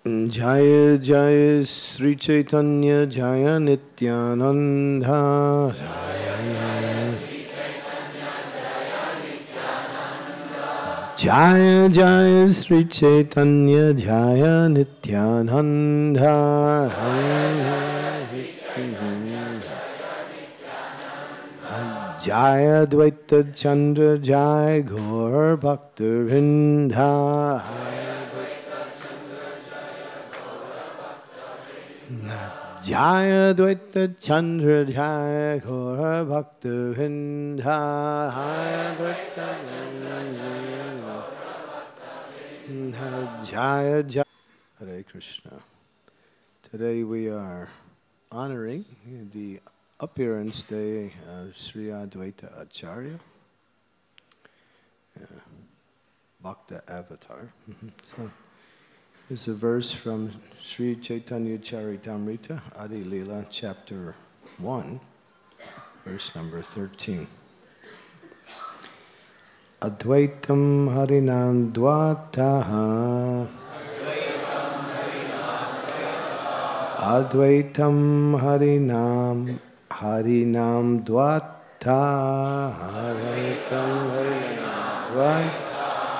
Jaya Jaya Sri Chaitanya Jaya Nityananda Jaya Jaya Sri Chaitanya Jaya Nityananda Jaya Dvaita Chandra Jaya Gaur Bhakta Vrinda Jaya Dvaita Chandra Jaya Gaur Bhakta Vrinda Jaya Jaya Hare Krishna. Today we are honoring the appearance day of Sri Advaita Acharya, Bhakta Avatar. So, this is a verse from Sri Chaitanya Charitamrita, Adi Leela, chapter 1, verse number 13. Advaitam Harinam Dvataha Advaitam Harinam Dvata Advaitam Harinam Dvata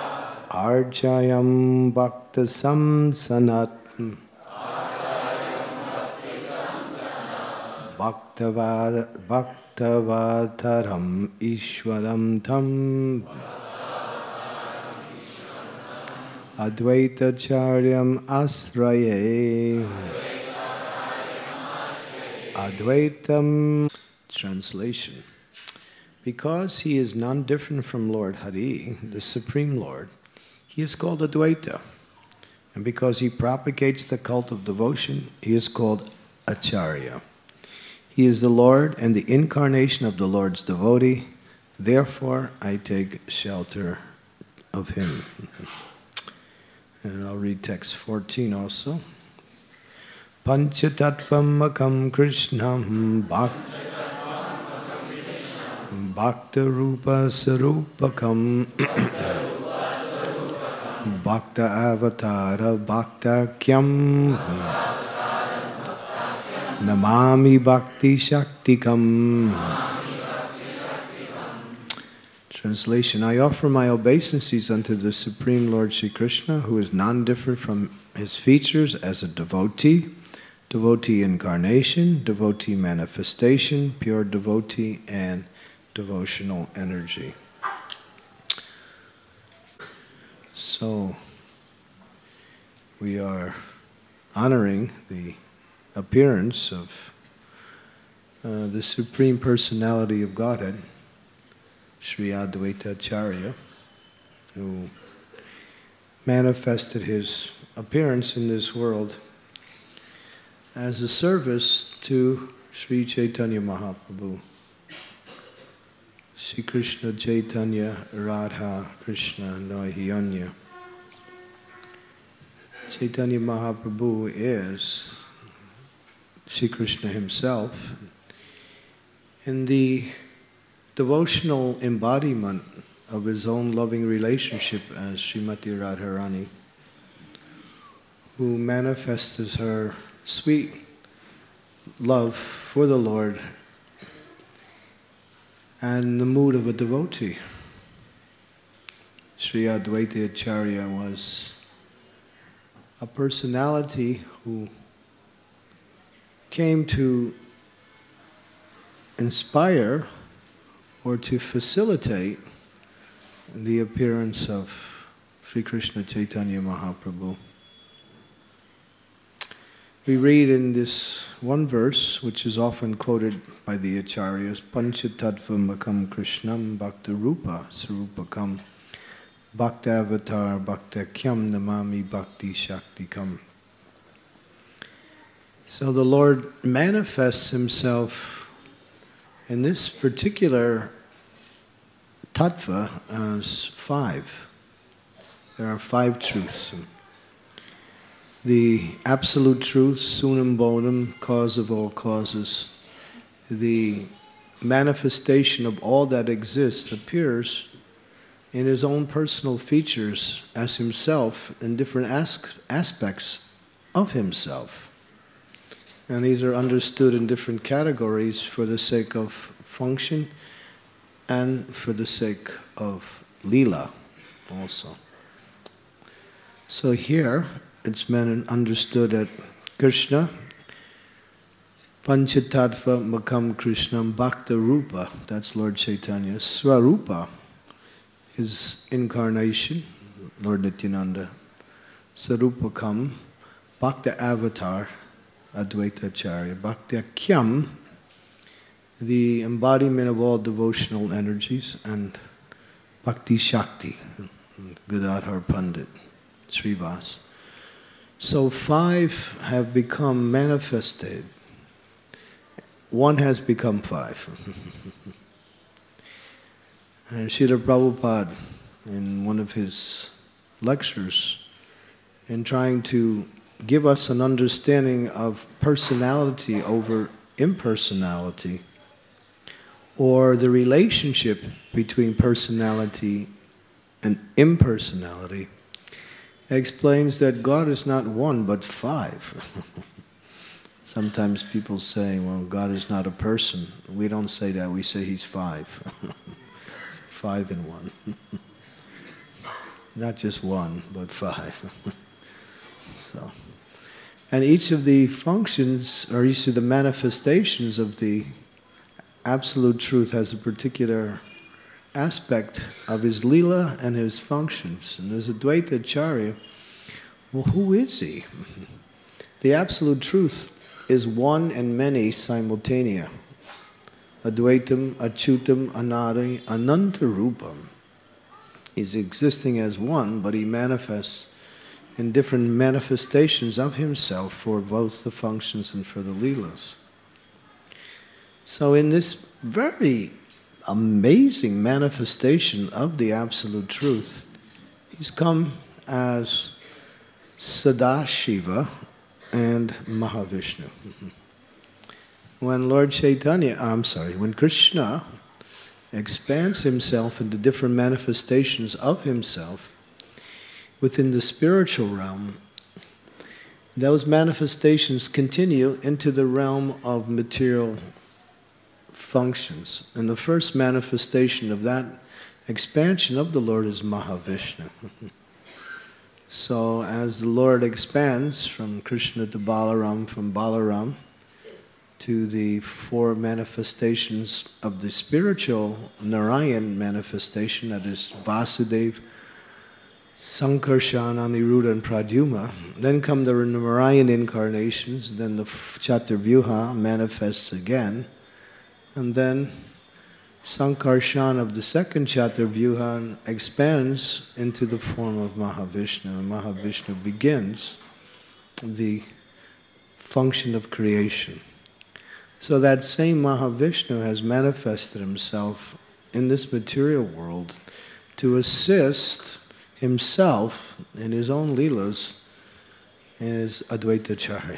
Arjayam Bhakta Samsanat Bhaktavataram Ishwaram Tam Advaitacharyam Asraye Advaitam. Translation. Because he is non-different from Lord Hari, the Supreme Lord, he is called Advaita. And because he propagates the cult of devotion, he is called Acharya. He is the Lord and the incarnation of the Lord's devotee. Therefore, I take shelter of him. And I'll read text 14 also. Panchatattvam makam krishnam bhakta rupa sarupakam bhakta avatara bhakta kyam namami bhakti shaktikam. Translation. I offer my obeisances unto the Supreme Lord Sri Krishna, who is non-different from his features as a devotee, devotee incarnation, devotee manifestation, pure devotee, and devotional energy. So, we are honoring the appearance of the Supreme Personality of Godhead, Sri Advaita Acharya, who manifested his appearance in this world as a service to Sri Chaitanya Mahaprabhu. Sri Krishna Chaitanya Radha Krishna Noihiyanya. Chaitanya Mahaprabhu is Sri Krishna himself in the devotional embodiment of his own loving relationship as Srimati Radharani, who manifests as her sweet love for the Lord and the mood of a devotee. Sri Advaita Acharya was a personality who came to inspire or to facilitate the appearance of Sri Krishna Chaitanya Mahaprabhu. We read in this one verse, which is often quoted by the Acharyas, Panchatattva makam krishnam bhakta rupa sarupakam bhakta avatar bhakta kyam namami bhakti shaktikam. So the Lord manifests himself in this particular tattva as 5. There are 5 truths. The absolute truth, sunam bodham, cause of all causes. The manifestation of all that exists appears in his own personal features as himself in different aspects of himself. And these are understood in different categories for the sake of function and for the sake of lila also. So here it's meant and understood that Krishna, Panchatattva Makam Krishnam Bhakta Rupa, that's Lord Chaitanya, Swarupa, his incarnation, Lord Nityananda, Sarupakam, Bhakta Avatar, Advaita Acharya, Bhakti Kyam, the embodiment of all devotional energies, and Bhakti Shakti, Gadadhar Pandit, Srivas. So 5 have become manifested. 1 has become 5. And Srila Prabhupada, in one of his lectures, in trying to give us an understanding of personality over impersonality, or the relationship between personality and impersonality, explains that God is not 1 but 5. Sometimes people say, well, God is not a person. We don't say that, we say he's 5. 5 in 1. Not just 1, but 5. So, and each of the functions, or each of the manifestations of the Absolute Truth has a particular aspect of his lila and his functions. And as Advaita Acharya, well, who is he? The Absolute Truth is one and many simultanea. Advaitam, Achyutam, Anadi, Ananta Rupam. He's existing as one, but he manifests in different manifestations of himself for both the functions and for the leelas. So in this very amazing manifestation of the Absolute Truth, he's come as Sadashiva and Mahavishnu. When Lord Chaitanya, when Krishna expands himself into different manifestations of himself within the spiritual realm, those manifestations continue into the realm of material functions. And the first manifestation of that expansion of the Lord is Mahavishnu. So as the Lord expands from Krishna to Balaram, from Balaram to the 4 manifestations of the spiritual Narayan manifestation, that is Vasudeva, Sankarshan, Aniruddha, and Pradyumna. Then come the Narayan incarnations, then the Chaturvyuha manifests again, and then Sankarshan of the second Chaturvyuha expands into the form of Mahavishnu, and Mahavishnu begins the function of creation. So that same Mahavishnu has manifested himself in this material world to assist himself in his own leelas in his Advaita Acharya.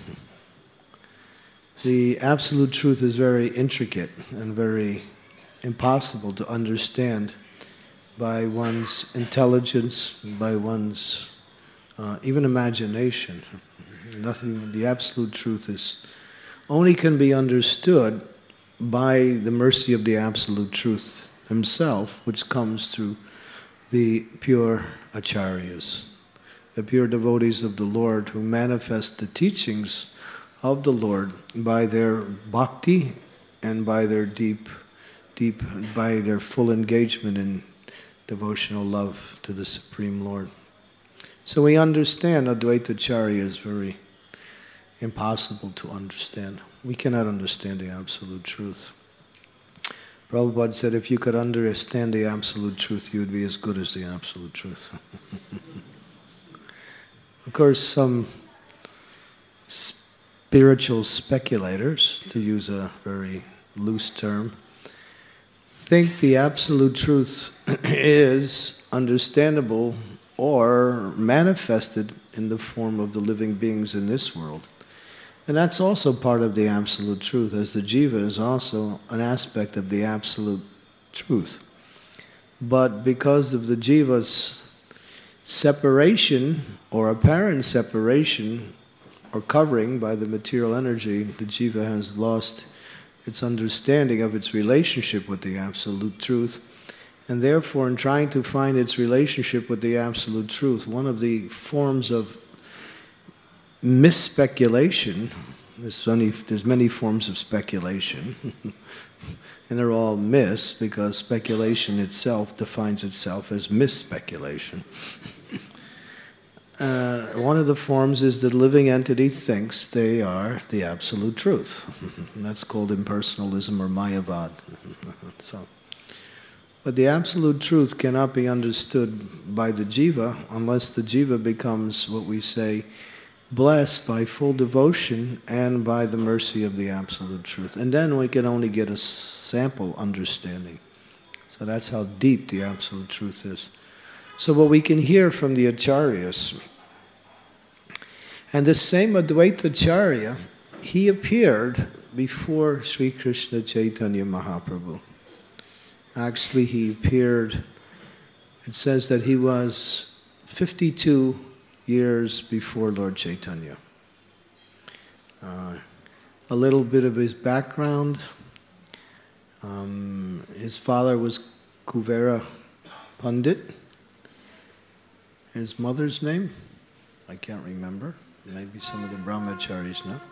The Absolute Truth is very intricate and very impossible to understand by one's intelligence, by one's even imagination. Nothing. The Absolute Truth only can be understood by the mercy of the Absolute Truth himself, which comes through the pure acharyas, the pure devotees of the Lord who manifest the teachings of the Lord by their bhakti and by their by their full engagement in devotional love to the Supreme Lord. So we understand Advaita Acharya is very impossible to understand. We cannot understand the Absolute Truth. Prabhupada said, if you could understand the Absolute Truth, you would be as good as the Absolute Truth. Of course, some spiritual speculators, to use a very loose term, think the Absolute Truth is understandable or manifested in the form of the living beings in this world. And that's also part of the Absolute Truth, as the jiva is also an aspect of the Absolute Truth. But because of the jiva's separation or apparent separation or covering by the material energy, the jiva has lost its understanding of its relationship with the Absolute Truth. And therefore, in trying to find its relationship with the Absolute Truth, one of the forms of misspeculation, there's many forms of speculation, and they're all mis because speculation itself defines itself as misspeculation. One of the forms is that living entity thinks they are the Absolute Truth. And that's called impersonalism or Mayavad. But the Absolute Truth cannot be understood by the jiva unless the jiva becomes, what we say, blessed by full devotion and by the mercy of the Absolute Truth. And then we can only get a sample understanding. So that's how deep the Absolute Truth is. So what we can hear from the Acharyas, and the same Advaita Acharya, he appeared before Sri Krishna Chaitanya Mahaprabhu. Actually, he appeared, it says that he was 52 years before Lord Chaitanya. A little bit of his background. His father was Kuvera Pandit. His mother's name? I can't remember. Maybe some of the Brahmacharis know.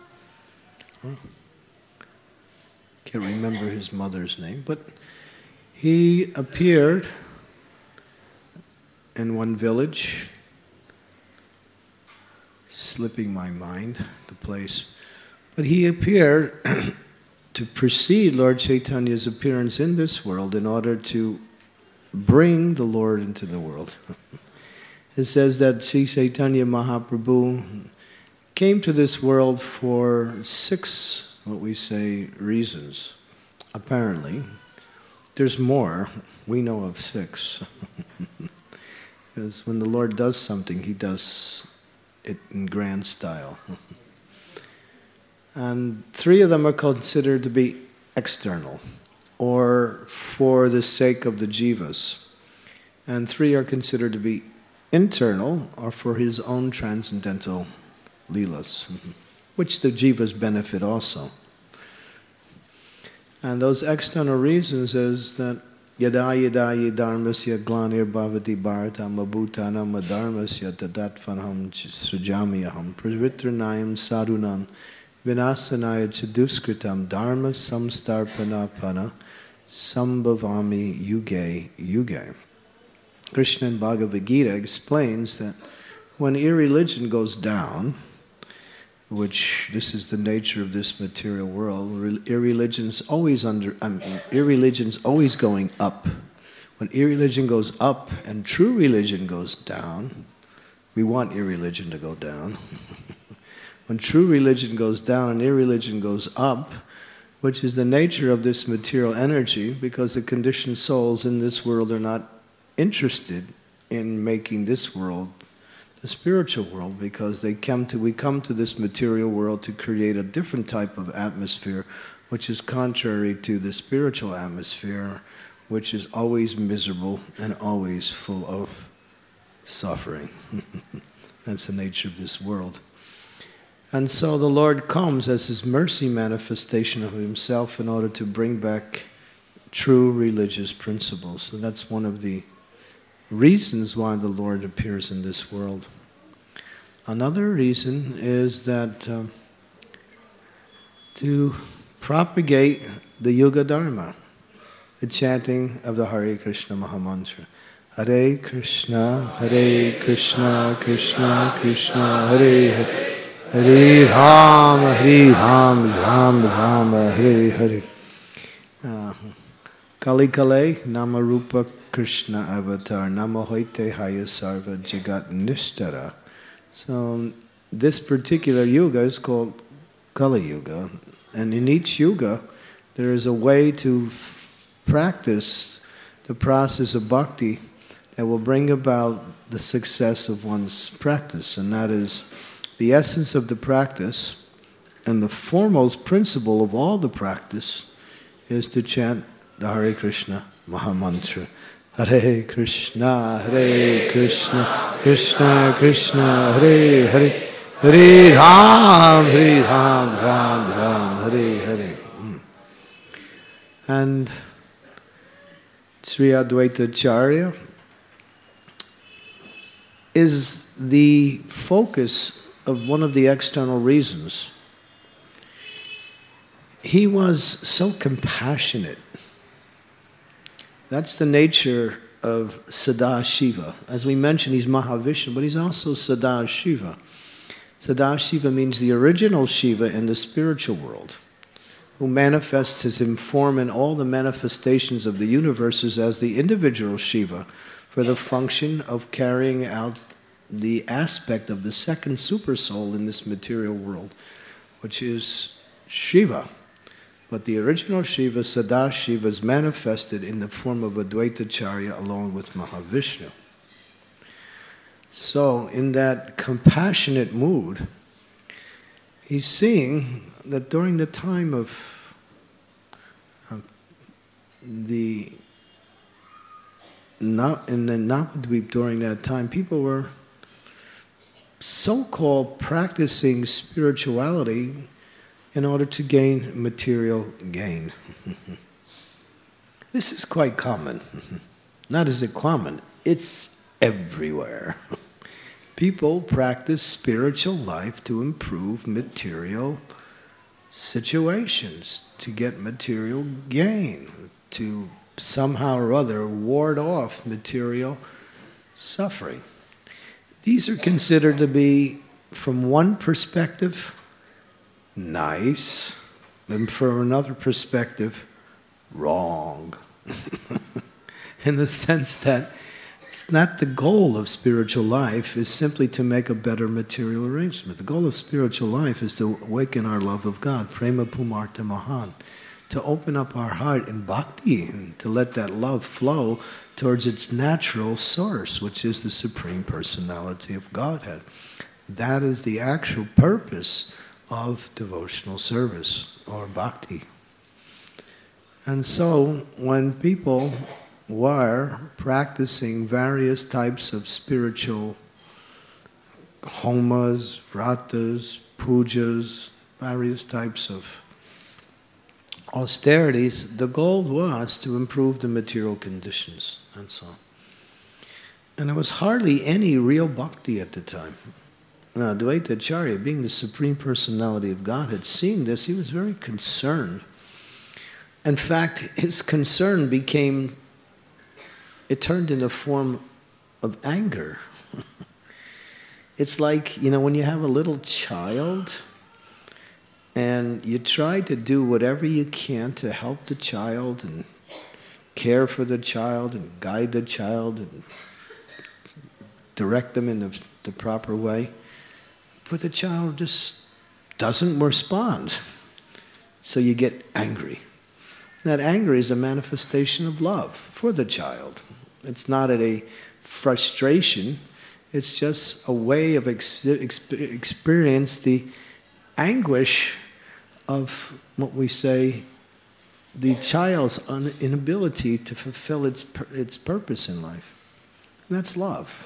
Can't remember his mother's name, but he appeared in one village, slipping my mind, the place. But he appeared to precede Lord Chaitanya's appearance in this world in order to bring the Lord into the world. It says that Sri Chaitanya Mahaprabhu came to this world for 6, what we say, reasons. Apparently. There's more. We know of 6. Because when the Lord does something, He does it in grand style. And 3 of them are considered to be external, or for the sake of the jivas. And 3 are considered to be internal, or for His own transcendental leelas, which the jivas benefit also. And those external reasons is that yada yada yadharmasya glanir bhavati bharatam abhutanam adharmasya tadatvanham srajamiyaham pravitranayam sadhunam vinasanaya chaduskritam dharma samstarpanapana sambhavami yuge yuge. Krishna in Bhagavad Gita explains that when irreligion goes down, which this is the nature of this material world, irreligion's always going up. When irreligion goes up and true religion goes down, we want irreligion to go down. When true religion goes down and irreligion goes up, which is the nature of this material energy, because the conditioned souls in this world are not interested in making this world the spiritual world, because we come to this material world to create a different type of atmosphere, which is contrary to the spiritual atmosphere, which is always miserable and always full of suffering. That's the nature of this world. And so the Lord comes as His mercy manifestation of Himself in order to bring back true religious principles. So that's one of the reasons why the Lord appears in this world. Another reason is that to propagate the Yuga Dharma, the chanting of the Hare Krishna Mahamantra. Hare Krishna, Krishna Krishna, Hare Hare, Hare Rama, Rama Rama, Hare Hare. Kali Kale, Namarupa Krishna Avatar, Namahoite Haya Sarva Jagat Nishtara. So this particular yuga is called Kali Yuga. And in each yuga, there is a way to practice the process of bhakti that will bring about the success of one's practice. And that is the essence of the practice, and the foremost principle of all the practice is to chant the Hare Krishna Mahamantra. Hare Krishna, Krishna Krishna, Hare Hare, Hare Ram, Ram, Hare Hare. And Sri Advaita Acharya is the focus of one of the external reasons. He was so compassionate. That's the nature of Sadashiva. As we mentioned, he's Mahavishnu, but he's also Sadashiva. Sadashiva means the original Shiva in the spiritual world, who manifests as in form in all the manifestations of the universes as the individual Shiva for the function of carrying out the aspect of the second supersoul in this material world, which is Shiva. But the original Shiva, Sadashiva, is manifested in the form of Advaita Acharya along with Mahavishnu. So, in that compassionate mood, he's seeing that during the time of in the Navadvip, during that time, people were so-called practicing spirituality in order to gain material gain. This is quite common. Not is it common, it's everywhere. People practice spiritual life to improve material situations, to get material gain, to somehow or other ward off material suffering. These are considered to be, from one perspective, nice, and from another perspective, wrong. In the sense that it's not the goal of spiritual life is simply to make a better material arrangement. The goal of spiritual life is to awaken our love of God, prema pumarta mahan, to open up our heart in bhakti and to let that love flow towards its natural source, which is the Supreme Personality of Godhead. That is the actual purpose of devotional service or bhakti. And so when people were practicing various types of spiritual homas, vratas, pujas, various types of austerities, the goal was to improve the material conditions and so on. And there was hardly any real bhakti at the time. Now, Advaita Acharya, being the Supreme Personality of Godhead, seeing this, he was very concerned. In fact, his concern it turned into a form of anger. It's like, when you have a little child and you try to do whatever you can to help the child and care for the child and guide the child and direct them in the proper way, but the child just doesn't respond. So you get angry. That anger is a manifestation of love for the child. It's not a frustration. It's just a way of experience the anguish of what we say, the child's inability to fulfill its purpose in life. And that's love.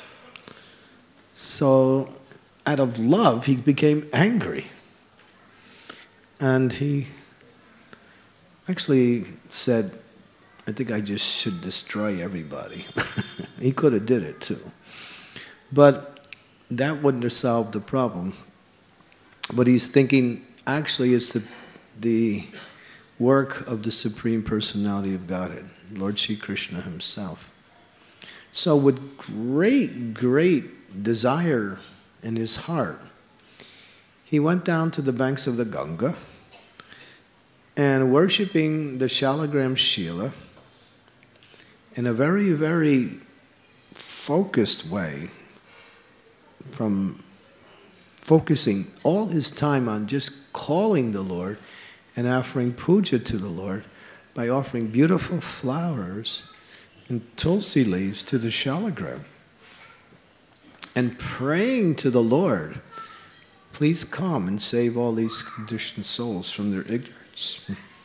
So, out of love, he became angry. And he actually said, I think I just should destroy everybody. He could have did it too. But that wouldn't have solved the problem. But he's thinking, actually it's the work of the Supreme Personality of Godhead, Lord Shri Krishna himself. So with great, great desire in his heart, he went down to the banks of the Ganga and worshipping the Shalagram Shila in a very, very focused way, from focusing all his time on just calling the Lord and offering puja to the Lord by offering beautiful flowers and tulsi leaves to the Shalagram and praying to the Lord, please come and save all these conditioned souls from their ignorance.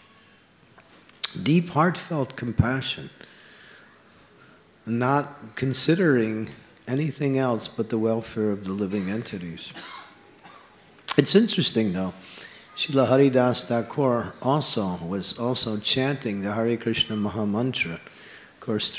Deep heartfelt compassion, not considering anything else but the welfare of the living entities. It's interesting though. Srila Haridas Thakur was also chanting the Hare Krishna Maha Mantra. Of course,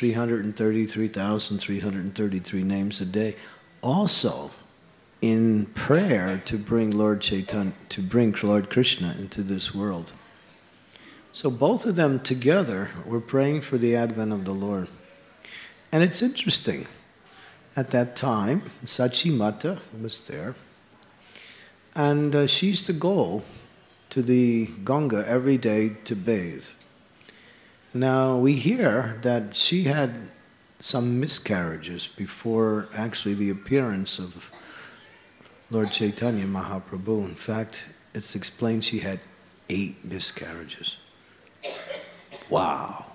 333,333 names a day. Also in prayer to bring Lord Chaitanya, to bring Lord Krishna into this world. So both of them together were praying for the advent of the Lord. And it's interesting. At that time, Sachi Mata was there. And she used to go to the Ganga every day to bathe. Now we hear that she had some miscarriages before actually the appearance of Lord Chaitanya Mahaprabhu. In fact, it's explained she had 8 miscarriages. Wow.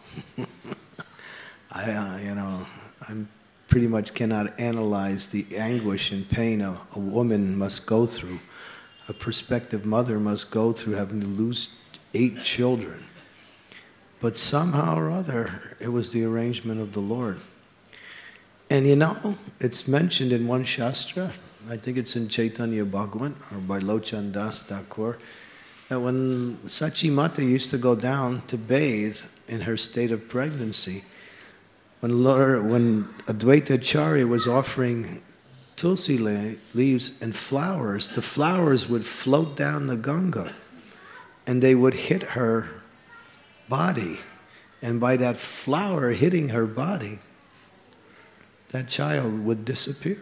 I pretty much cannot analyze the anguish and pain a woman must go through, a prospective mother must go through having to lose 8 children. But somehow or other, it was the arrangement of the Lord. And it's mentioned in one Shastra, I think it's in Chaitanya Bhagavat, or by Lochan Das Thakur, that when Sachi Mata used to go down to bathe in her state of pregnancy, when Advaita Acharya was offering tulsi leaves and flowers, the flowers would float down the Ganga and they would hit her body. And by that flower hitting her body, that child would disappear.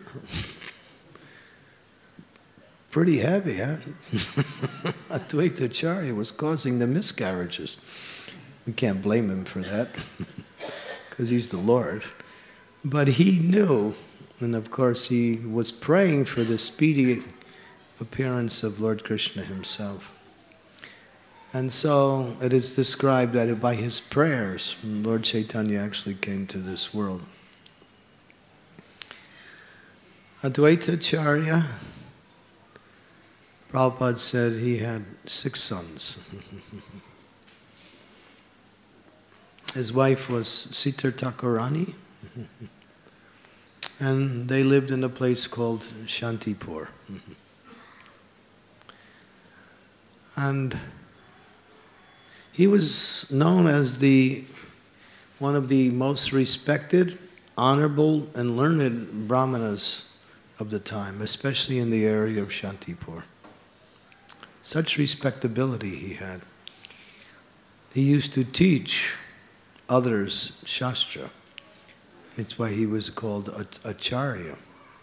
Pretty heavy, huh? Advaita Acharya was causing the miscarriages. We can't blame him for that, because he's the Lord. But he knew, and of course he was praying for the speedy appearance of Lord Krishna himself. And so it is described that by his prayers, Lord Chaitanya actually came to this world. Advaita Acharya, Prabhupada said he had 6 sons. His wife was Sitar Thakurani, and they lived in a place called Shantipur. And he was known as one of the most respected, honorable, and learned brahmanas of the time, especially in the area of Shantipur. Such respectability he had. He used to teach others Shastra. It's why he was called Acharya.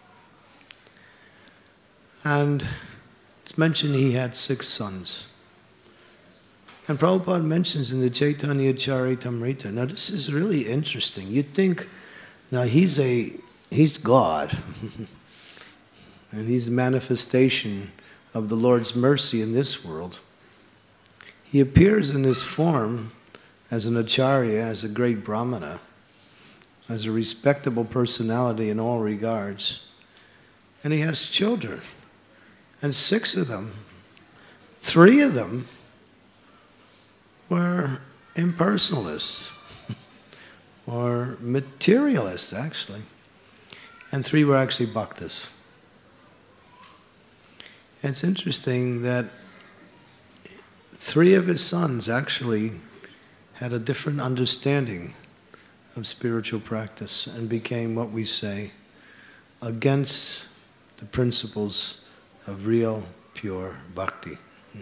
And it's mentioned he had 6 sons. And Prabhupada mentions in the Chaitanya Charitamrita. Now this is really interesting. You'd think, now he's God. And he's a manifestation of the Lord's mercy in this world. He appears in this form as an Acharya, as a great Brahmana, as a respectable personality in all regards. And he has children. And 6 of them, 3 of them were impersonalists, or materialists actually. And 3 were actually bhaktas. And it's interesting that 3 of his sons actually had a different understanding of spiritual practice and became what we say against the principles of real, pure bhakti.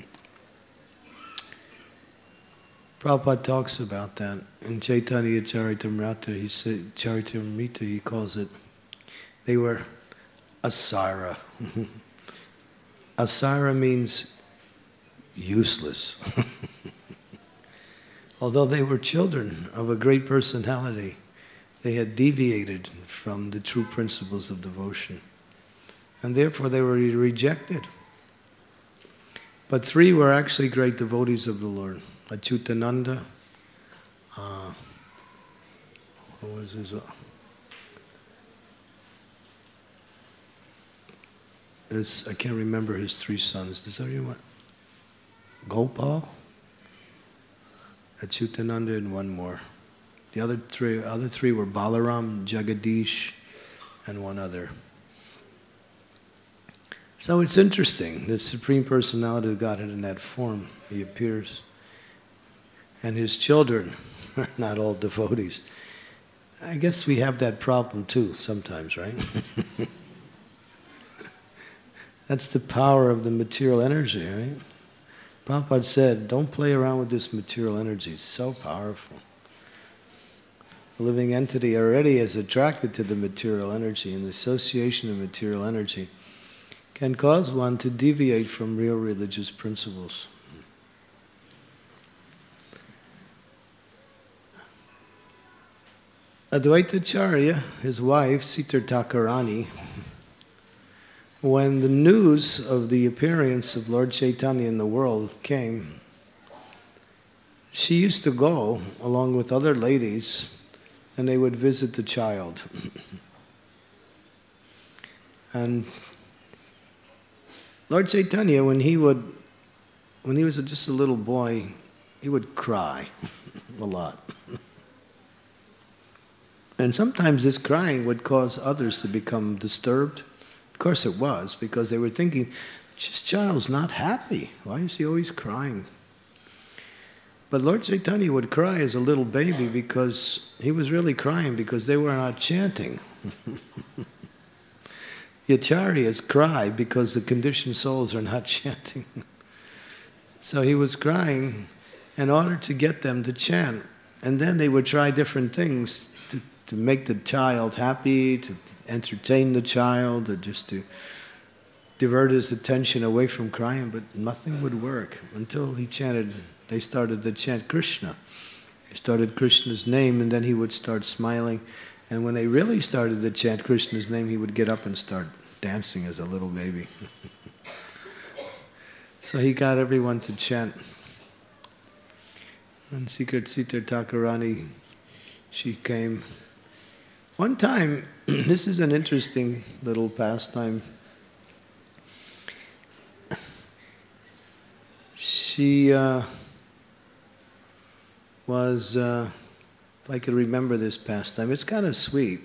Prabhupada talks about that. In Chaitanya Charitamrita, he calls it, they were asara. Asara means useless. Although they were children of a great personality, they had deviated from the true principles of devotion. And therefore they were rejected. But 3 were actually great devotees of the Lord. Achyutananda, what was his? I can't remember his 3 sons. Does anyone? Gopal, Achyutananda, and one more. The other three were Balaram, Jagadish, and one other. So it's interesting, the Supreme Personality of Godhead in that form, he appears. And his children are not all devotees. I guess we have that problem too sometimes, right? That's the power of the material energy, right? Prabhupada said, don't play around with this material energy, it's so powerful. The living entity already is attracted to the material energy, and the association of material energy can cause one to deviate from real religious principles. Advaitacharya, his wife, Sita Thakurani, when the news of the appearance of Lord Chaitanya in the world came, she used to go along with other ladies and they would visit the child. And Lord Chaitanya, when he was just a little boy, he would cry a lot. And sometimes this crying would cause others to become disturbed. Of course it was, because they were thinking, this child's not happy. Why is he always crying? But Lord Chaitanya would cry as a little baby because he was really crying because they were not chanting. The acharyas cry because the conditioned souls are not chanting. So he was crying in order to get them to chant. And then they would try different things to make the child happy, to entertain the child, or just to divert his attention away from crying, but nothing would work until they started to chant Krishna. They started Krishna's name, and then he would start smiling. And when they really started to chant Krishna's name, he would get up and start dancing as a little baby. So he got everyone to chant. And Sita Thakurani, she came. One time, this is an interesting little pastime. She was, if I could remember this pastime, it's kind of sweet.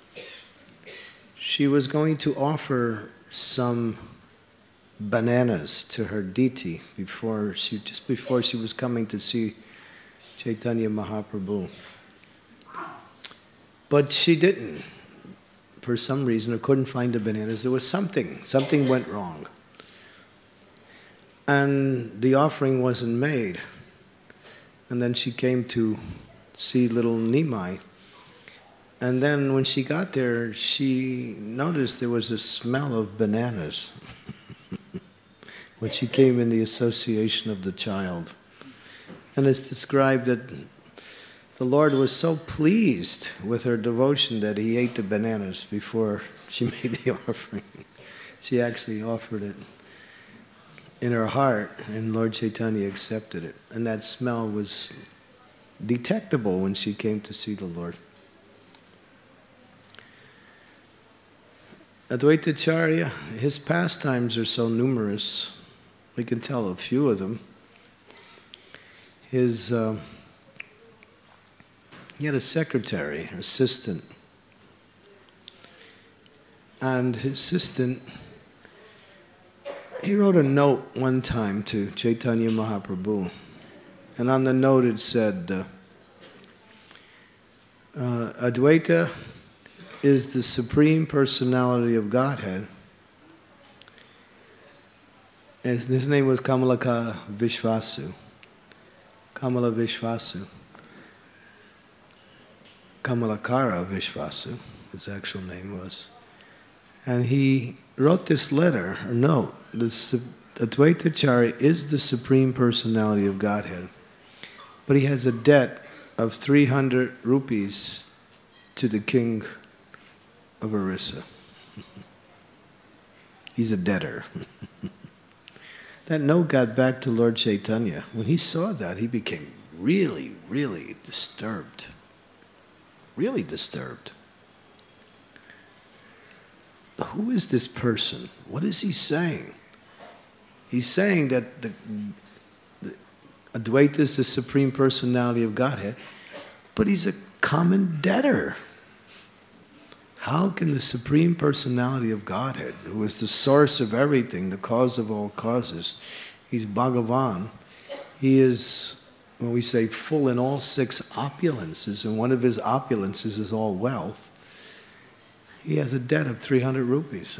She was going to offer some bananas to her deity just before she was coming to see Chaitanya Mahaprabhu. But she didn't, for some reason, or couldn't find the bananas. There was something went wrong. And the offering wasn't made. And then she came to see little Nimai. And then when she got there, she noticed there was a smell of bananas when she came in the association of the child. And it's described that the Lord was so pleased with her devotion that he ate the bananas before she made the offering. She actually offered it in her heart, and Lord Chaitanya accepted it. And that smell was detectable when she came to see the Lord. Advaitacharya, his pastimes are so numerous, we can tell a few of them. He had a secretary, assistant. And his assistant, he wrote a note one time to Chaitanya Mahaprabhu. And on the note it said, Advaita is the Supreme Personality of Godhead. And his name was Kamalaka Vishvasu. Kamala Vishvasu. Kamalakara Vishvasu, his actual name was. And he wrote this letter, or note, Advaitacharya is the Supreme Personality of Godhead, but he has a debt of 300 rupees to the king of Orissa. He's a debtor. That note got back to Lord Chaitanya. When he saw that, he became really, really disturbed. Really disturbed. Who is this person? What is he saying? He's saying that the Advaita is the Supreme Personality of Godhead, but he's a common debtor. How can the Supreme Personality of Godhead, who is the source of everything, the cause of all causes, he's Bhagavan, he is, when we say, full in all 6 opulences, and one of his opulences is all wealth, he has a debt of 300 rupees.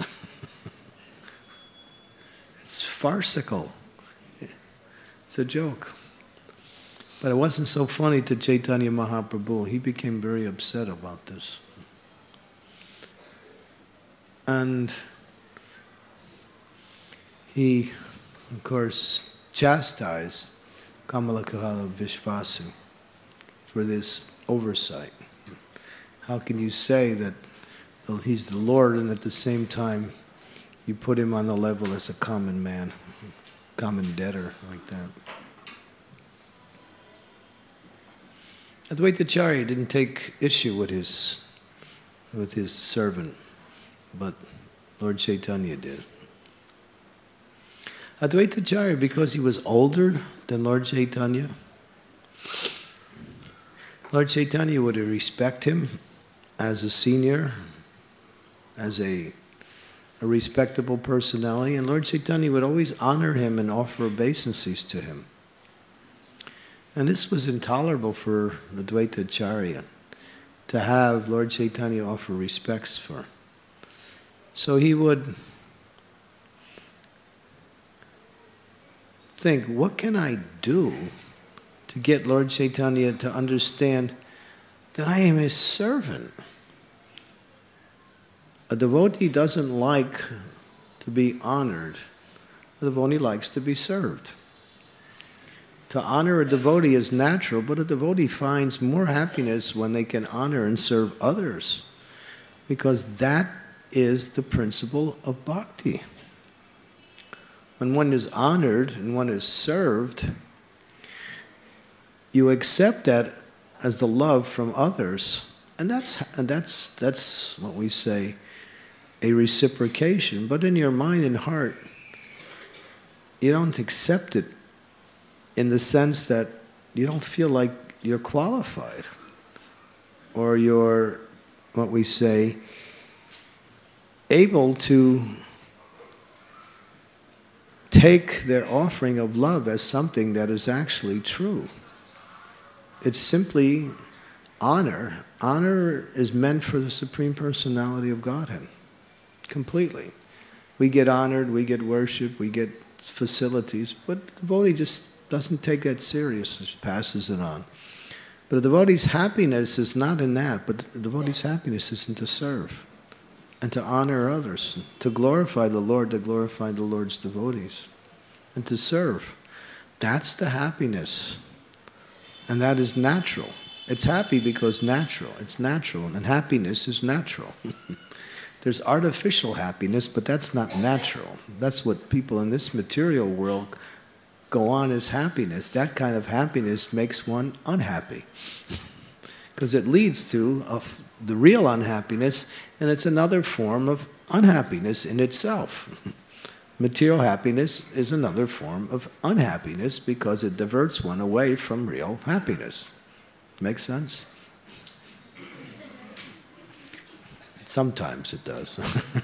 It's farcical. It's a joke. But it wasn't so funny to Chaitanya Mahaprabhu. He became very upset about this. And he, of course, chastised Kamalakahala Vishvasu for this oversight. How can you say that he's the Lord and at the same time you put him on the level as a common man, common debtor like that? Advaitacharya didn't take issue with his servant, but Lord Chaitanya did. Advaitacharya, because he was older than Lord Chaitanya, Lord Chaitanya would respect him as a senior, as a respectable personality, and Lord Chaitanya would always honor him and offer obeisances to him. And this was intolerable for Advaitacharya, to have Lord Chaitanya offer respects for. So he would think, what can I do to get Lord Chaitanya to understand that I am his servant? A devotee doesn't like to be honored. A devotee likes to be served. To honor a devotee is natural, but a devotee finds more happiness when they can honor and serve others, because that is the principle of bhakti. When one is honored and one is served, you accept that as the love from others, and that's what we say, a reciprocation. But in your mind and heart, you don't accept it in the sense that you don't feel like you're qualified, or you're, what we say, able to take their offering of love as something that is actually true. It's simply honor. Honor is meant for the Supreme Personality of Godhead, completely. We get honored, we get worship, we get facilities, but the devotee just doesn't take that serious, just passes it on. But a devotee's happiness is not in that, but the devotee's happiness is in to serve and to honor others, to glorify the Lord, to glorify the Lord's devotees, and to serve. That's the happiness. And that is natural. It's happy because natural. It's natural, and happiness is natural. There's artificial happiness, but that's not natural. That's what people in this material world go on as happiness. That kind of happiness makes one unhappy, because it leads to the real unhappiness, and it's another form of unhappiness in itself. Material happiness is another form of unhappiness because it diverts one away from real happiness. Makes sense? Sometimes it does.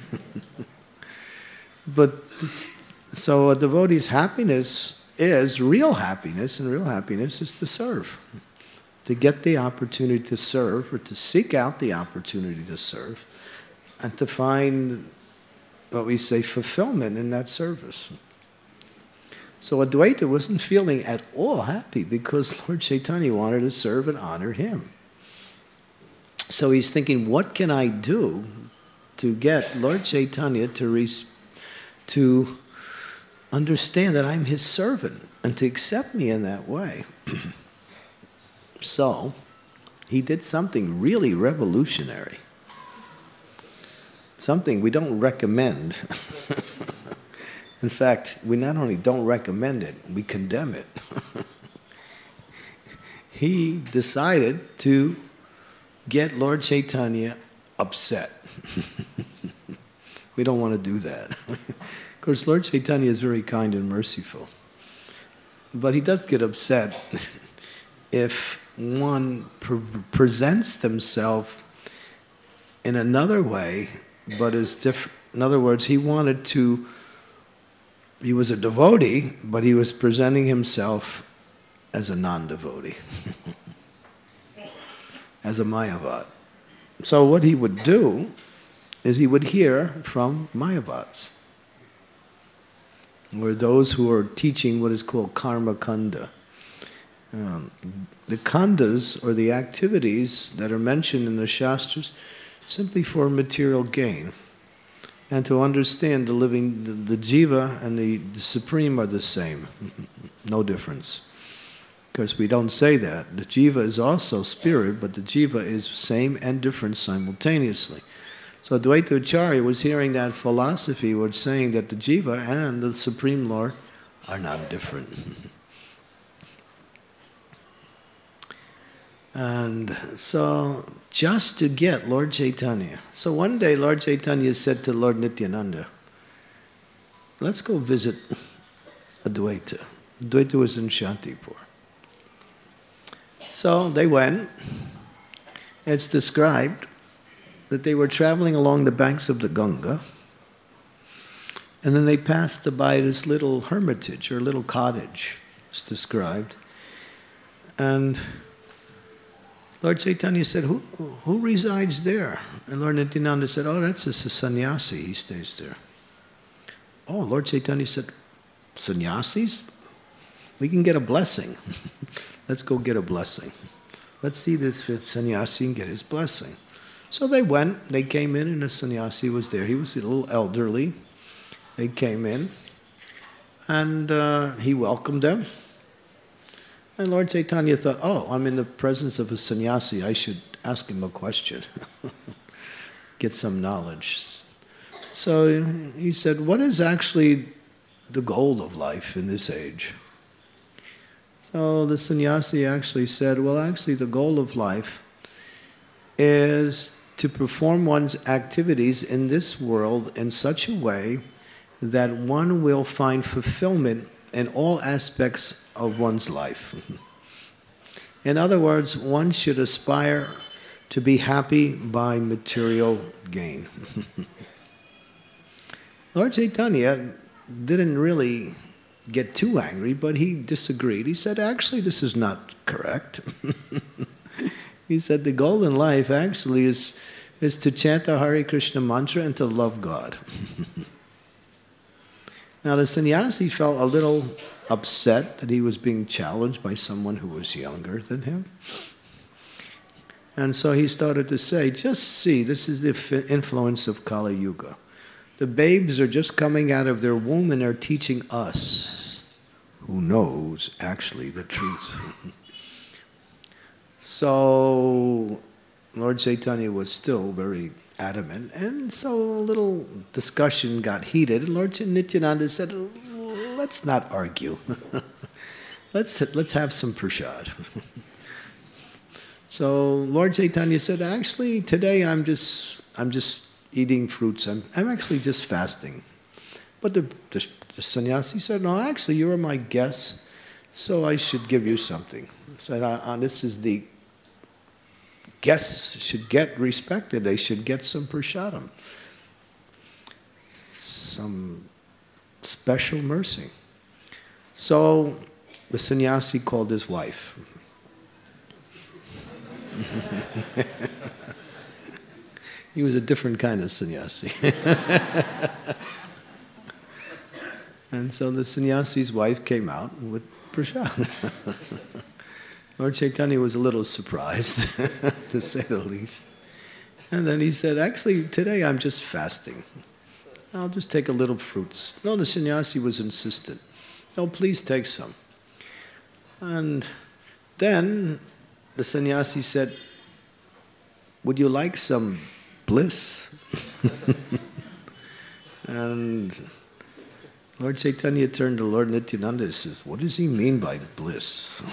So a devotee's happiness is real happiness, and real happiness is to serve. To get the opportunity to serve, or to seek out the opportunity to serve, and to find, what we say, fulfillment in that service. So Advaita wasn't feeling at all happy because Lord Chaitanya wanted to serve and honor him. So he's thinking, what can I do to get Lord Chaitanya to understand that I'm his servant and to accept me in that way? So he did something really revolutionary. Something we don't recommend. In fact, we not only don't recommend it, we condemn it. He decided to get Lord Chaitanya upset. We don't want to do that. Of course, Lord Chaitanya is very kind and merciful. But he does get upset if one presents themselves in another way, but is different. In other words, he was a devotee, but he was presenting himself as a non-devotee, as a Mayavad. So what he would do is he would hear from Mayavads, or those who are teaching what is called karma kanda. The khandas, or the activities that are mentioned in the Shastras, simply for material gain. And to understand the living, the jiva and the supreme are the same, no difference. Of course, we don't say that. The jiva is also spirit, but the jiva is same and different simultaneously. So Advaita Acharya was hearing that philosophy, was saying that the jiva and the Supreme Lord are not different. And so, just to get Lord Chaitanya. So one day Lord Chaitanya said to Lord Nityananda, let's go visit Advaita. Advaita was in Shantipur. So they went. It's described that they were traveling along the banks of the Ganga, and then they passed by this little hermitage, or little cottage, it's described. And Lord Chaitanya said, who resides there? And Lord Nityananda said, oh, that's a sannyasi, he stays there. Oh, Lord Chaitanya said, sannyasis? We can get a blessing. Let's go get a blessing. Let's see this sannyasi and get his blessing. So they went, they came in, and the sannyasi was there. He was a little elderly. They came in, and he welcomed them. And Lord Chaitanya thought, oh, I'm in the presence of a sannyasi, I should ask him a question, get some knowledge. So he said, what is actually the goal of life in this age? So the sannyasi actually said, well, actually the goal of life is to perform one's activities in this world in such a way that one will find fulfillment in all aspects of one's life. In other words, one should aspire to be happy by material gain. Lord Chaitanya didn't really get too angry, but he disagreed. He said, actually, this is not correct. He said, the goal in life actually is to chant the Hare Krishna mantra and to love God. Now the sannyasi felt a little upset that he was being challenged by someone who was younger than him. And so he started to say, just see, this is the influence of Kali Yuga. The babes are just coming out of their womb and are teaching us, who knows actually the truth. So Lord Chaitanya was still very adamant, and so a little discussion got heated, and Lord Nityananda said, let's not argue. let's have some prasad. So Lord Chaitanya said, actually today I'm just eating fruits. I'm actually just fasting. But the sannyasi said, no, actually you are my guest, so I should give you something. Said, this is the guests should get respected. They should get some prasadam, some special mercy. So the sannyasi called his wife. He was a different kind of sannyasi. And so the sannyasi's wife came out with prasad. Lord Chaitanya was a little surprised, to say the least. And then he said, actually, today I'm just fasting. I'll just take a little fruits. No, the sannyasi was insistent. No, please take some. And then the sannyasi said, would you like some bliss? And Lord Chaitanya turned to Lord Nityananda and says, what does he mean by bliss?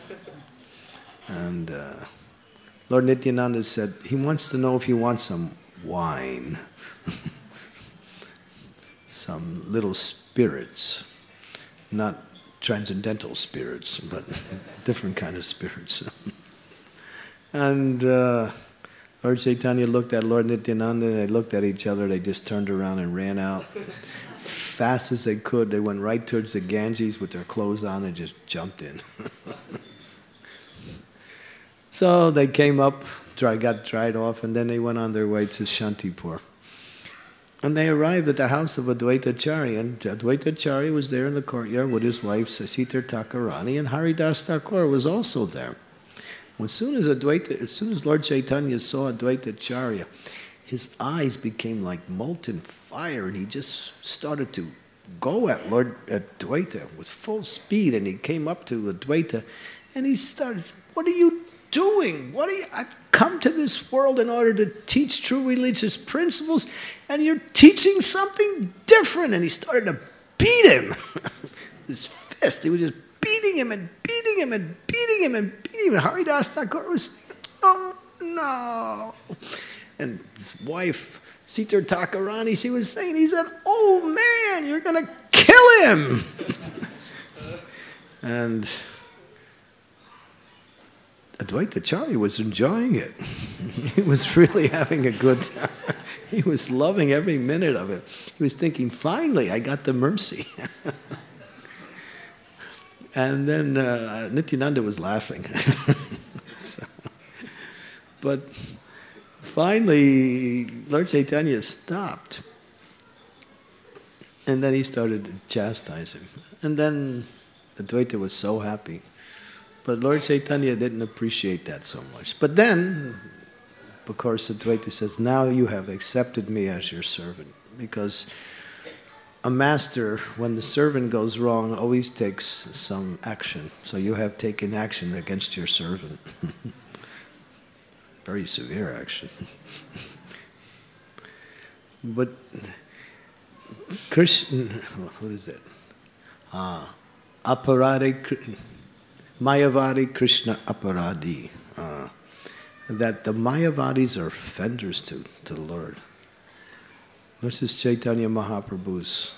And Lord Nityananda said, he wants to know if you want some wine, some little spirits, not transcendental spirits, but different kind of spirits. And Lord Chaitanya looked at Lord Nityananda, and they looked at each other, they just turned around and ran out. Fast as they could, they went right towards the Ganges with their clothes on and just jumped in. So they came up, got dried off, and then they went on their way to Shantipur. And they arrived at the house of Advaitacharya, and Advaitacharya was there in the courtyard with his wife Sasitar Thakurani, and Haridas Thakur was also there. As soon as Lord Chaitanya saw Advaitacharya, his eyes became like molten fire, and he just started to go at Lord Advaita with full speed, and he came up to Advaita, and he started, "What are you doing? I've come to this world in order to teach true religious principles, and you're teaching something different." And he started to beat him. His fist, he was just beating him and beating him and beating him and beating him. Haridas Thakur was saying, "Oh no." And his wife, Sitar Thakurani, she was saying, "He's an old man, you're going to kill him." And Advaitacharya was enjoying it. He was really having a good time. He was loving every minute of it. He was thinking, finally, I got the mercy. And then Nityananda was laughing. But finally, Lord Chaitanya stopped. And then he started to chastise him. And then Advaita was so happy. But Lord Chaitanya didn't appreciate that so much. But then, of course, Advaita says, "Now you have accepted me as your servant." Because a master, when the servant goes wrong, always takes some action. So you have taken action against your servant. Very severe action. But Krishna, what is that? Mayavadi Krishna Aparadi. That the Mayavadis are offenders to the Lord. This is Chaitanya Mahaprabhu's.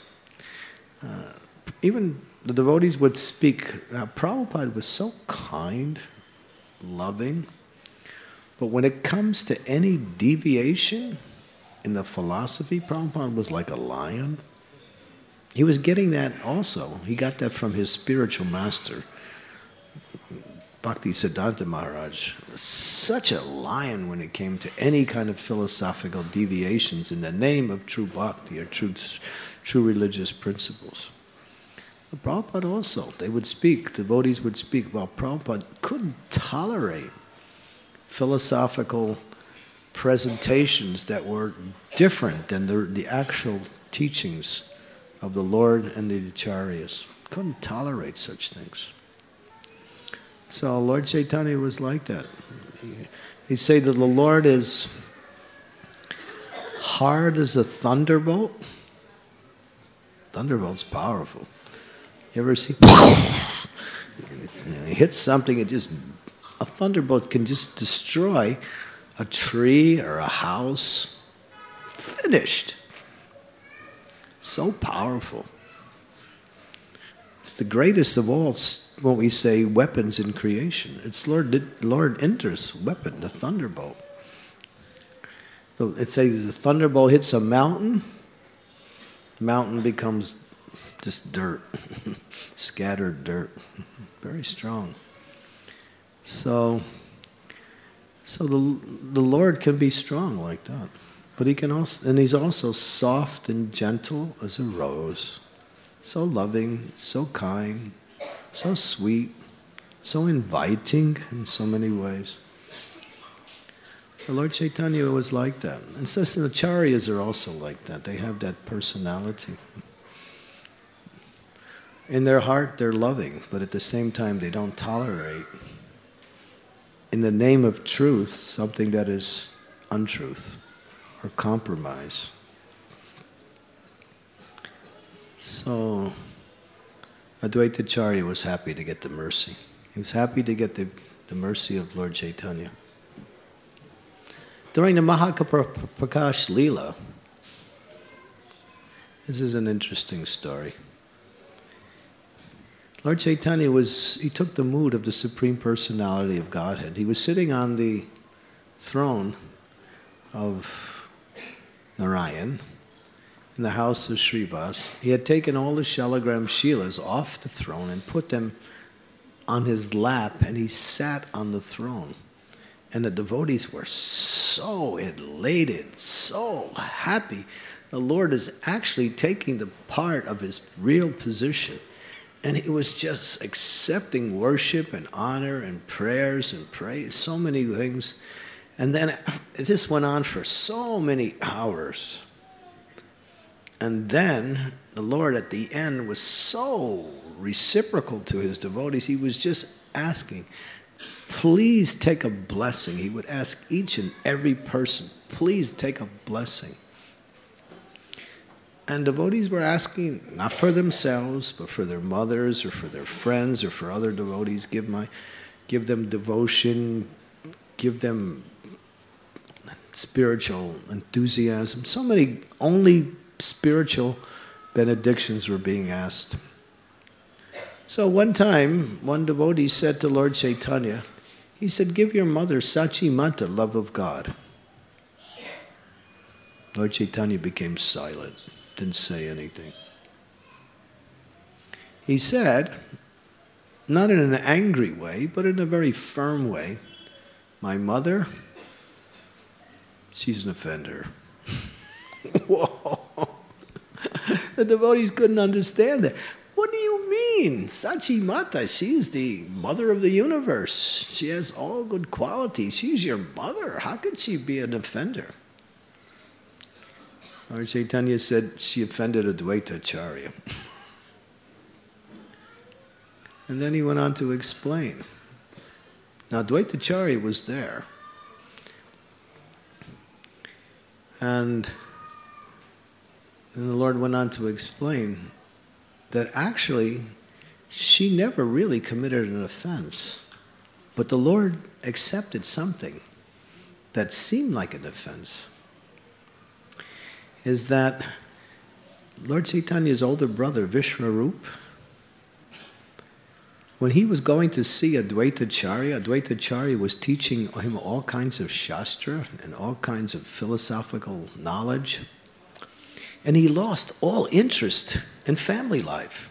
Even the devotees would speak. Prabhupada was so kind, loving, but when it comes to any deviation in the philosophy, Prabhupada was like a lion. He was getting that also. He got that from his spiritual master, Bhakti Siddhanta Maharaj. Such a lion when it came to any kind of philosophical deviations in the name of true bhakti or true religious principles. But Prabhupada also, they would speak, devotees would speak about Prabhupada couldn't tolerate philosophical presentations that were different than the actual teachings of the Lord and the Acharyas. Couldn't tolerate such things. So Lord Chaitanya was like that. They say that the Lord is hard as a thunderbolt. Thunderbolt's powerful. You ever see? It hits something, a thunderbolt can just destroy a tree or a house. Finished. So powerful. It's the greatest of all, what we say, weapons in creation. It's Lord Indra's weapon, the thunderbolt. So it says the thunderbolt hits a mountain, the mountain becomes just dirt, scattered dirt. Very strong. So the Lord can be strong like that. But he can also, and he's also soft and gentle as a rose. So loving, so kind, so sweet, so inviting in so many ways. So Lord Chaitanya was like that. And so the Acharyas are also like that. They have that personality. In their heart, they're loving, but at the same time, they don't tolerate, in the name of truth, something that is untruth or compromise. So Advaitacharya was happy to get the mercy. He was happy to get the mercy of Lord Chaitanya. During the Mahaprakash Leela, this is an interesting story. Lord Chaitanya he took the mood of the Supreme Personality of Godhead. He was sitting on the throne of Narayan, in the house of Srivas, he had taken all the Shalagram Shilas off the throne and put them on his lap, and he sat on the throne. And the devotees were so elated, so happy. The Lord is actually taking the part of his real position. And he was just accepting worship and honor and prayers and praise, so many things. And then this went on for so many hours. And then the Lord at the end was so reciprocal to his devotees. He was just asking, please take a blessing. He would ask each and every person, please take a blessing. And devotees were asking, not for themselves, but for their mothers or for their friends or for other devotees. Give them devotion, give them spiritual enthusiasm. So many only spiritual benedictions were being asked. So one time, one devotee said to Lord Chaitanya, he said, give your mother Sachi Mata love of God. Lord Chaitanya became silent, didn't say anything. He said, not in an angry way, but in a very firm way, my mother, she's an offender. Whoa! The devotees couldn't understand that. What do you mean? Sachi Mata, she is the mother of the universe. She has all good qualities. She's your mother. How could she be an offender? Lord Chaitanya said she offended Advaita Acharya. And then he went on to explain. Now Advaita Acharya was there. And then the Lord went on to explain that actually she never really committed an offense, but the Lord accepted something that seemed like an offense. Is that Lord Chaitanya's older brother, Vishwarup, when he was going to see Advaita Acharya was teaching him all kinds of shastra and all kinds of philosophical knowledge. And he lost all interest in family life.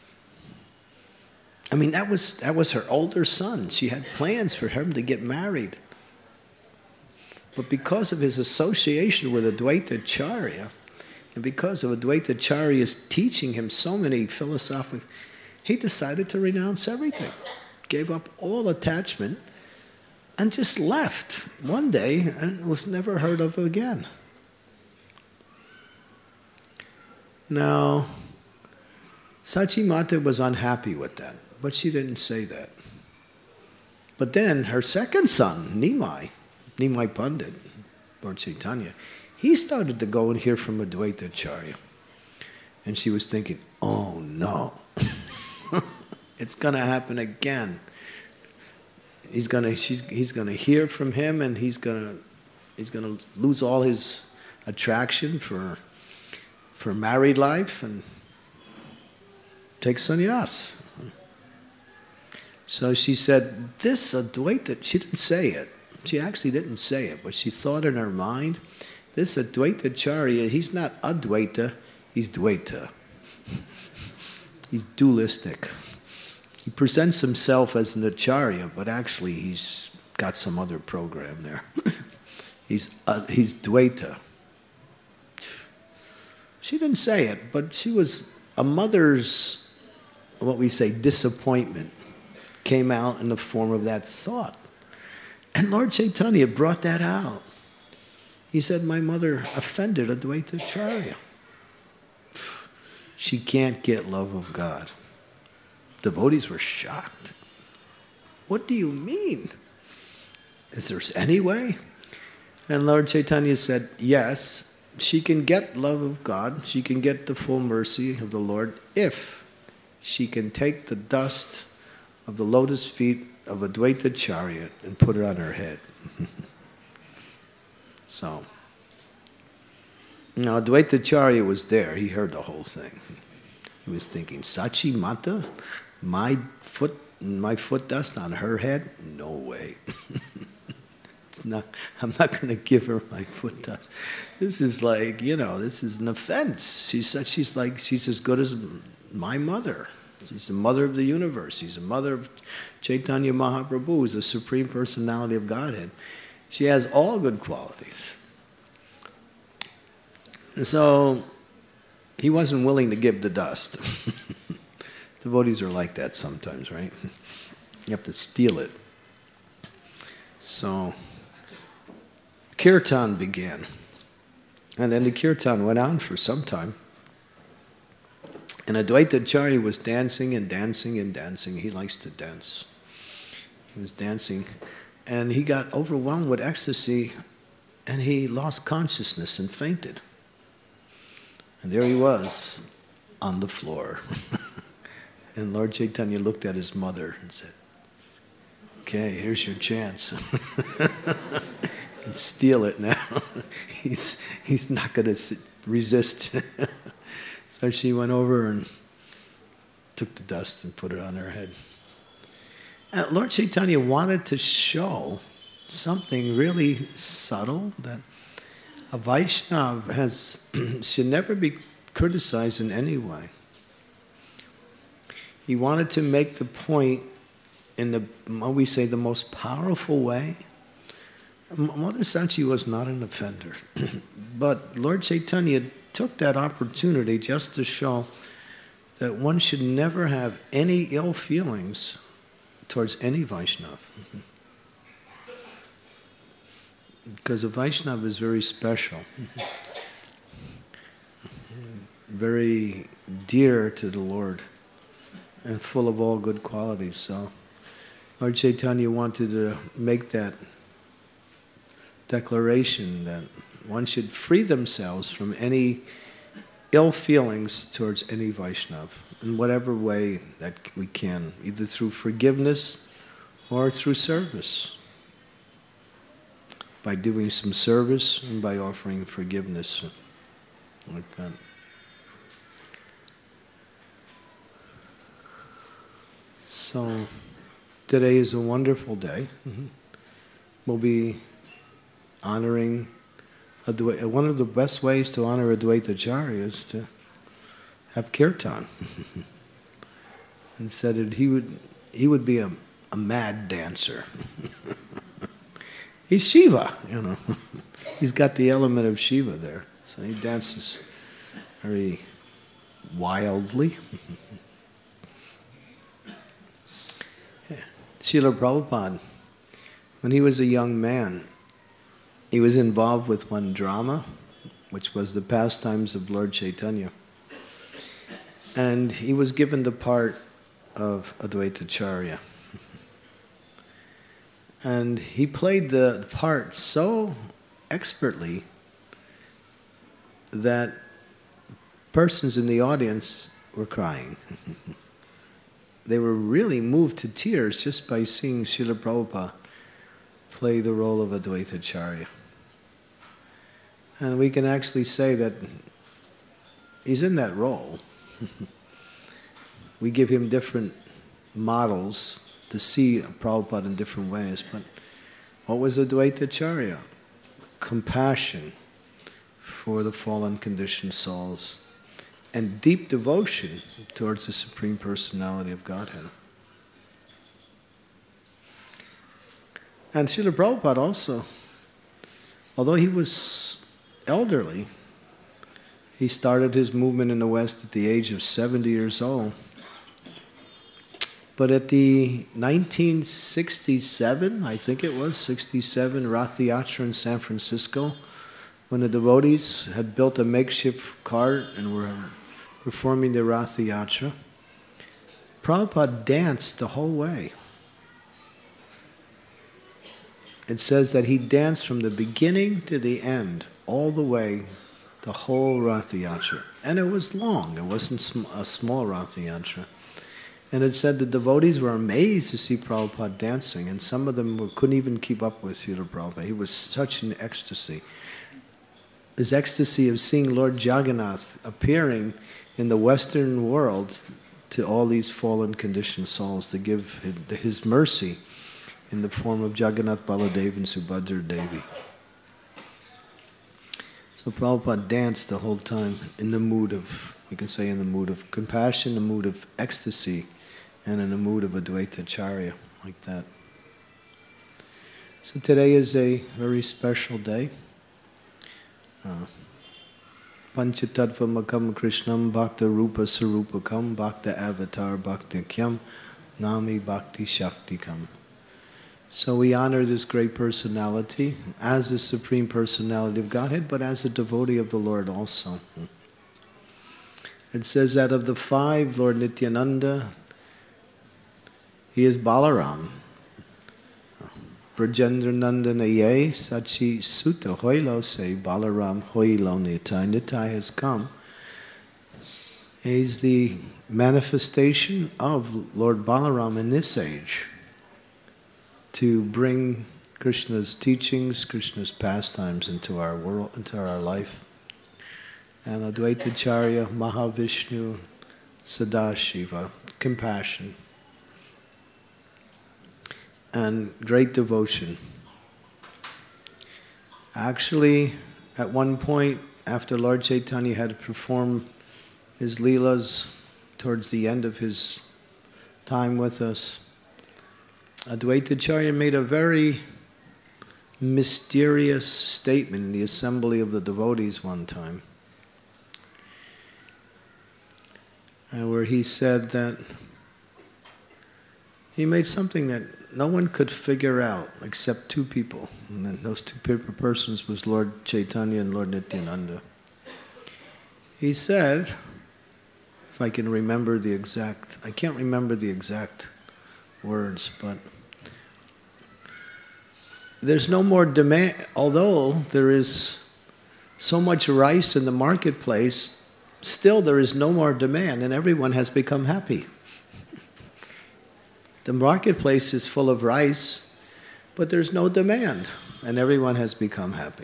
I mean, that was her older son. She had plans for him to get married. But because of his association with Advaita Acharya, and because of Advaita Acharya's teaching him so many philosophical, he decided to renounce everything, gave up all attachment, and just left one day and was never heard of again. Now, Sachi Mata was unhappy with that, but she didn't say that. But then her second son, Nimai Pandit, Lord Chaitanya, he started to go and hear from Advaita Acharya. And she was thinking, oh no, it's going to happen again. He's going to hear from him, and he's going to lose all his attraction for married life and take sannyas. So she said, this Advaita, she didn't say it. She actually didn't say it, but she thought in her mind, this Advaita Acharya, he's not Advaita, he's Dvaita. He's dualistic. He presents himself as an Acharya, but actually he's got some other program there. He's Dvaita. She didn't say it, but she was a mother's, what we say, disappointment came out in the form of that thought. And Lord Chaitanya brought that out. He said, my mother offended Advaita Acharya. She can't get love of God. Devotees were shocked. What do you mean? Is there any way? And Lord Chaitanya said, yes, she can get love of God, she can get the full mercy of the Lord if she can take the dust of the lotus feet of Advaita Acharya and put it on her head. So, now Advaita Acharya was there, he heard the whole thing. He was thinking, Sachi Mata, my foot dust on her head? No way. I'm not going to give her my foot dust. This is like, this is an offense. She's as good as my mother. She's the mother of the universe. She's the mother of Chaitanya Mahaprabhu, who's the Supreme Personality of Godhead. She has all good qualities. And so he wasn't willing to give the dust. Devotees are like that sometimes, right? You have to steal it. So kirtan began. And then the kirtan went on for some time. And Advaita Acharya was dancing and dancing and dancing. He likes to dance. He was dancing. And he got overwhelmed with ecstasy, and he lost consciousness and fainted. And there he was on the floor. And Lord Chaitanya looked at his mother and said, okay, here's your chance. You can steal it now. He's not going to resist. So she went over and took the dust and put it on her head. And Lord Chaitanya wanted to show something really subtle, that a Vaishnava should never be criticized in any way. He wanted to make the point in what we say, the most powerful way. Mother Sachi was not an offender. But Lord Chaitanya took that opportunity just to show that one should never have any ill feelings towards any Vaishnava. Because a Vaishnava is very special. Very dear to the Lord and full of all good qualities. So Lord Chaitanya wanted to make that declaration that one should free themselves from any ill feelings towards any Vaishnava in whatever way that we can, either through forgiveness or through service. By doing some service and by offering forgiveness, like that. So today is a wonderful day. We'll be honoring one of the best ways to honor Advaita Acharya is to have kirtan. And said that he would be a mad dancer. He's Shiva, He's got the element of Shiva there. So he dances very wildly. Srila Prabhupada, when he was a young man, he was involved with one drama, which was the pastimes of Lord Chaitanya. And he was given the part of Advaita Acharya. And he played the part so expertly that persons in the audience were crying. They were really moved to tears just by seeing Srila Prabhupada play the role of Advaita Acharya. And we can actually say that he's in that role. We give him different models to see Prabhupada in different ways, but what was Advaita Acharya? Compassion for the fallen conditioned souls and deep devotion towards the Supreme Personality of Godhead. And Srila Prabhupada also, although he was elderly, he started his movement in the West at the age of 70 years old. But at the 1967, I think it was, 67 Rath Yatra in San Francisco, when the devotees had built a makeshift cart and were performing the Rath Yatra, Prabhupada danced the whole way. It says that he danced from the beginning to the end, all the way, the whole Rath Yatra. And it was long, it wasn't a small Rath Yatra. And it said the devotees were amazed to see Prabhupada dancing, and some of them couldn't even keep up with Srila Prabhupada. He was such an ecstasy. This ecstasy of seeing Lord Jagannath appearing in the Western world to all these fallen conditioned souls to give his mercy in the form of Jagannath Baladev and Subhadra Devi. So Prabhupada danced the whole time in the mood of, you can say in the mood of compassion, the mood of ecstasy, and in the mood of Advaita Charya, like that. So today is a very special day. Panchatattva Makam Krishnam Bhakta Rupa Sarupakam Bhakta Avatar Bhakti Kyam Nami Bhakti Shaktikam. So we honor this great personality as the Supreme Personality of Godhead, but as a devotee of the Lord also. It says that of the five, Lord Nityananda, he is Balaram. Brajendra Nandana Ye Sachi Sutta Hoilo say Balaram Hoilo Nitai. Nitai has come. He's the manifestation of Lord Balaram in this age to bring Krishna's teachings, Krishna's pastimes into our world, into our life. And Advaita Charya, Mahavishnu, Sadashiva, compassion, and great devotion. Actually, at one point, after Lord Chaitanya had performed his Leelas towards the end of his time with us, Advaita Charya made a very mysterious statement in the assembly of the devotees one time, where he said that he made something that no one could figure out except two people, and then those two persons was Lord Chaitanya and Lord Nityananda. He said, if I can remember the exact, I can't remember the exact words, but there's no more demand, although there is so much rice in the marketplace, still there is no more demand and everyone has become happy. The marketplace is full of rice, but there's no demand and everyone has become happy.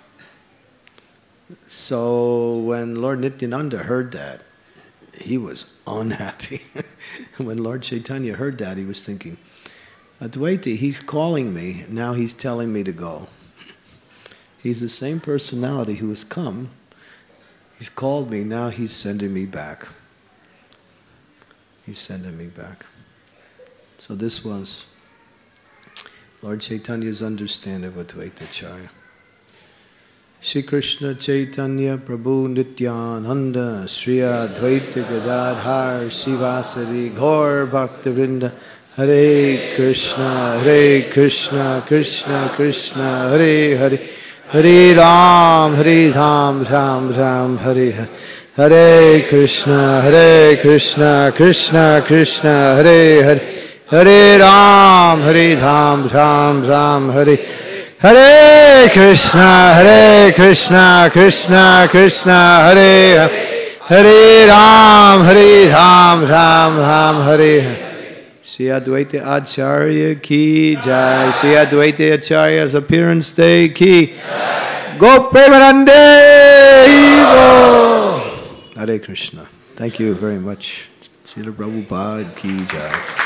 So when Lord Nityananda heard that, he was unhappy. When Lord Chaitanya heard that, he was thinking, Advaita, he's calling me, now he's telling me to go. He's the same personality who has come. He's called me, now he's sending me back. He's sending me back. So this was Lord Chaitanya's understanding of Advaita Charya. Shri Krishna Chaitanya Prabhu Nityananda Shri Advaita Gadadhar Sivasari Gaur Bhaktivinoda Hare Krishna Krishna Krishna Hare Hare Hare Ram Ram Ram Hare Hare Hare Krishna Krishna Krishna Hare Hare Hare Ram Ram Hare Hare Krishna Krishna Hare Hare Ram Ram Hare Hare. Sri Advaita Acharya ki jai. Sri Advaita Acharya's appearance day ki. Go Premanande Go. Hare Krishna. Thank you very much. Srila Prabhupada ki jai.